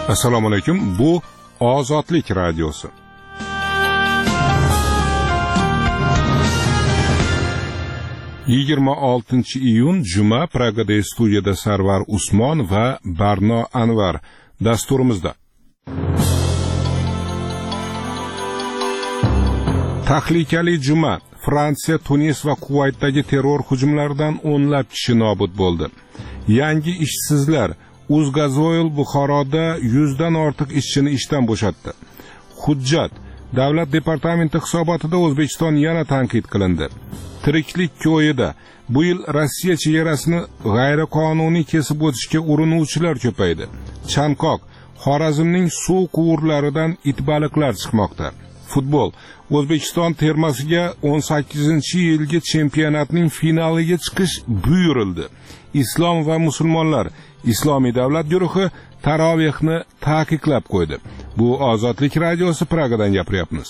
Assalomu alaykum. Bu Ozodlik radiosi. iyun juma Pragada studiyada Sarvar Usmon va Barno Anvar dasturimizda. Tahlikali juma. Fransiya, Tunis va Kuvaytdagi terror hujumlaridan o'nlab kishi nobud bo'ldi. Yangi ishsizlar. Uzgazoil Buxoroda 100 dan ortiq ishchini ishdan bo'shatdi. Hujjat. Davlat departamenti hisobotida O'zbekiston yana tanqid qilindi. Tiriklik ko'yida bu yil Rossiya chegarasini g'ayriqonuniy kesib o'tishga urinuvchilar ko'paydi. Chanqoq. Xorazmning suv quvurlaridan itbaliqlar chiqmoqda. Futbol. O'zbekiston termasiga 18-yilgi chempionatning finaliga chiqish buyurildi. Islom va musulmonlar Islomiy davlat guruhi tarovehni taqiqlab qo'ydi. Bu Ozodlik radiosi, Pragadan gapiryapmiz.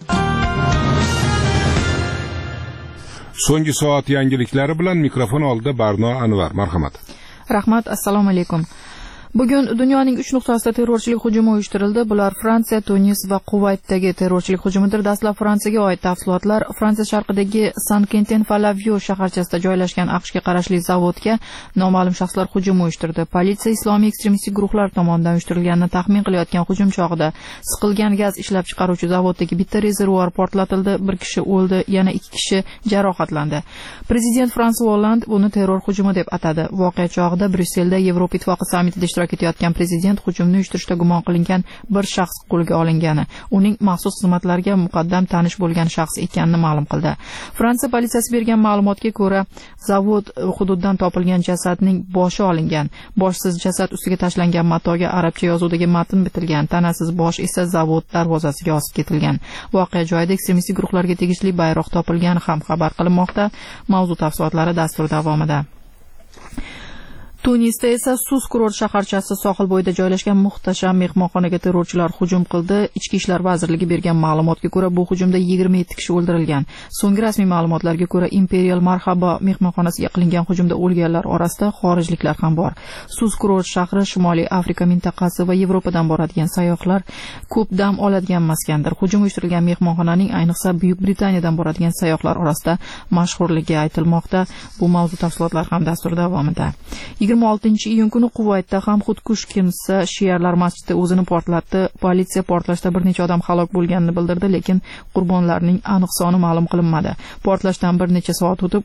So'nggi soat yangiliklari bilan mikrofon oldida Barno Anvar. Marhamat. Rahmat, assalomu alaykum. Bugun dunyoning 3 nuqtasida terrorchilik hujumi uyushtirildi. Bular Fransiya, Tunis va Kuvaytdagi terrorchilik hujumidir. Dastlab Fransiyaga oid tafsilotlar. Fransiya sharqidagi Saint-Quentin-Falavio shaharchasida joylashgan AQShga qarashli zavodga noma'lum shaxslar hujum uyushtirdi. Politsiya islomiy ekstremistik guruhlar tomonidan uyushtirilganini taxmin qilayotgan hujum chog'ida siqilgan gaz ishlab chiqaruvchi zavoddagi bitta rezervuar portlatildi. Bir kishi o'ldi, yana 2 kishi jarohatlandi. Prezident François Hollande buni terror hujumi deb atadi. Voqea chog'ida Bryusselda Yevropa Ittifoqi sammitida ishtirok etayotgan prezident hujumni uyushtirishda gumon qilingan bir shaxs qo'lga olingani, uning maxsus xizmatlarga muqaddam tanish bo'lgan shaxs ekanini ma'lum qildi. Fransiya politsiyasi bergan ma'lumotga ko'ra, zavod hududidan topilgan jasadning boshi olingan. Boshsiz jasad ustiga tashlangan matoga arabcha yozuvdagi matn bitilgan, tanasiz bosh esa zavod darvozasiga osib ketilgan. Voqea joyida ekstremistik guruhlarga tegishli bayroq topilgani ham xabar qilinmoqda. Mavzu tafsilotlari dastur davomida. Tunisda esa Sus kurort shaharchasi sohil bo'yida joylashgan muhtasham mehmonxonaga terrorchilar hujum qildi. Ichki ishlar vazirligi bergan ma'lumotga ko'ra, bu hujumda 27 kishi o'ldirilgan. So'nggi rasmiy ma'lumotlarga ko'ra, Imperial Marhaba mehmonxonasiga qilingan hujumda o'lganlar orasida xorijliklar ham bor. Sus kurort shahri Shimoliy Afrika mintaqasi va Yevropadan boradigan sayyohlar ko'p dam oladigan maskandir. Hujum uyushtirilgan mehmonxonaning ayniqsa Buyuk Britaniyadan boradigan sayyohlar orasida mashhurligi aytilmoqda. Bu mavzu tafsilotlar ham dastur davomida. 26-iyun kuni Kuvaytda ham xudkush kimsa shialar masjidida o'zini portlatdi. Politsiya portlashda bir necha odam halok bo'lganini bildirdi, lekin qurbonlarning aniq soni ma'lum qilinmadi. Portlashdan bir necha soat o'tib